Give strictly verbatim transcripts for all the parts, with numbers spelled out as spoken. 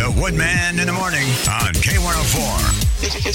The Woodman in the morning on K one oh four.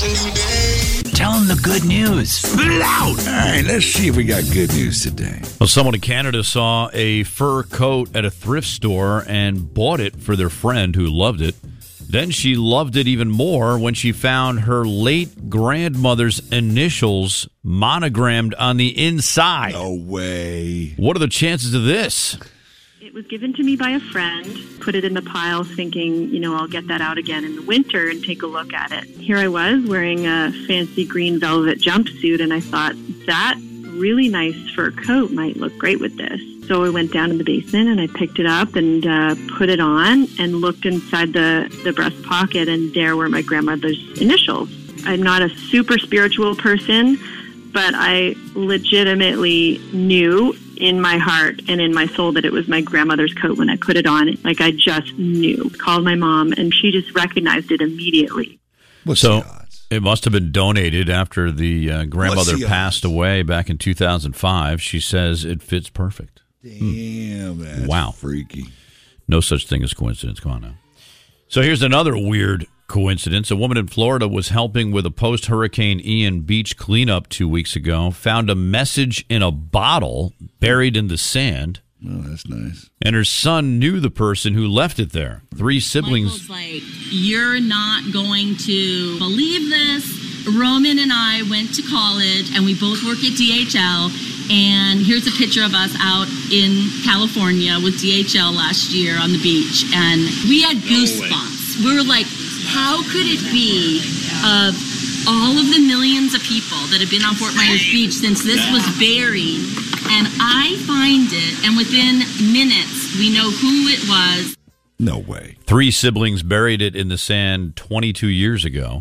Tell them the good news. Loud. All right, let's see if we got good news today. Well, someone in Canada saw a fur coat at a thrift store and bought it for their friend who loved it. Then she loved it even more when she found her late grandmother's initials monogrammed on the inside. No way. What are the chances of this? It was given to me by a friend, put it in the pile thinking, you know, I'll get that out again in the winter and take a look at it. Here I was wearing a fancy green velvet jumpsuit, and I thought that really nice fur coat might look great with this. So I went down in the basement and I picked it up and uh, put it on and looked inside the, the breast pocket, and there were my grandmother's initials. I'm not a super spiritual person, but I legitimately knew in my heart and in my soul that it was my grandmother's coat when I put it on. Like, I just knew. Called my mom, and she just recognized it immediately. What's so the odds? It must have been donated after the uh, grandmother the passed odds? away back in two thousand five. She says it fits perfect. Damn, that's Wow. freaky. No such thing as coincidence. Come on now. So here's another weird coincidence. A woman in Florida was helping with a post-Hurricane Ian beach cleanup two weeks ago, found a message in a bottle buried in the sand, Oh, that's nice. and her son knew the person who left it there. Three siblings. Michael's like, you're not going to believe this. Roman and I went to college, and we both work at D H L, and here's a picture of us out in California with D H L last year on the beach, and we had goosebumps. We were like, how could it be of all of the millions of people that have been on Fort Myers Beach since this was buried, and I find it, and within minutes we know who it was. No way. Three siblings buried it in the sand twenty-two years ago.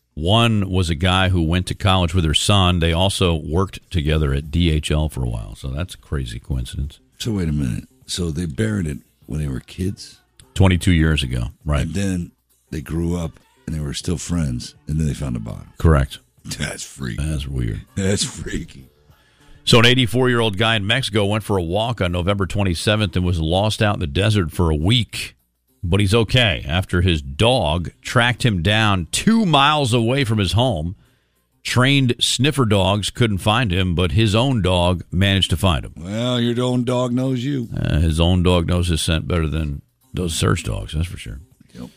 One was a guy who went to college with her son. They also worked together at D H L for a while, so that's a crazy coincidence. So wait a minute. So they buried it when they were kids? twenty-two years ago, right. And then they grew up and they were still friends, and then they found the bottom. Correct. That's freaky. That's weird. That's freaky. So an eighty-four-year-old guy in Mexico went for a walk on November twenty-seventh and was lost out in the desert for a week. But he's okay after his dog tracked him down two miles away from his home. Trained sniffer dogs couldn't find him, but his own dog managed to find him. Well, your own dog knows you. Uh, his own dog knows his scent better than those search dogs, that's for sure. Yep.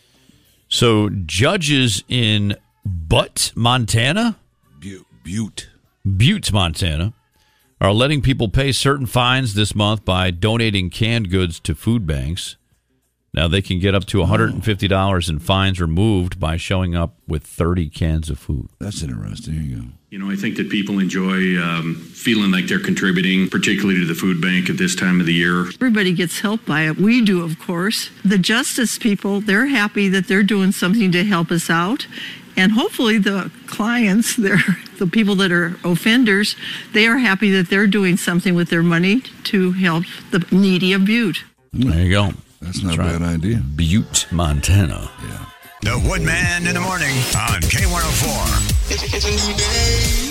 So judges in Butte, Montana? Butte. Butte. Butte, Montana, are letting people pay certain fines this month by donating canned goods to food banks. Now, they can get up to one hundred fifty dollars in fines removed by showing up with thirty cans of food. That's interesting. Here you go. You know, I think that people enjoy um, feeling like they're contributing, particularly to the food bank at this time of the year. Everybody gets helped by it. We do, of course. The justice people, they're happy that they're doing something to help us out. And hopefully the clients, they're, the people that are offenders, they are happy that they're doing something with their money to help the needy of Butte. There you go. That's not That's a bad right. idea. Butte, Montana. Yeah. The Woodman in the morning on K one oh four.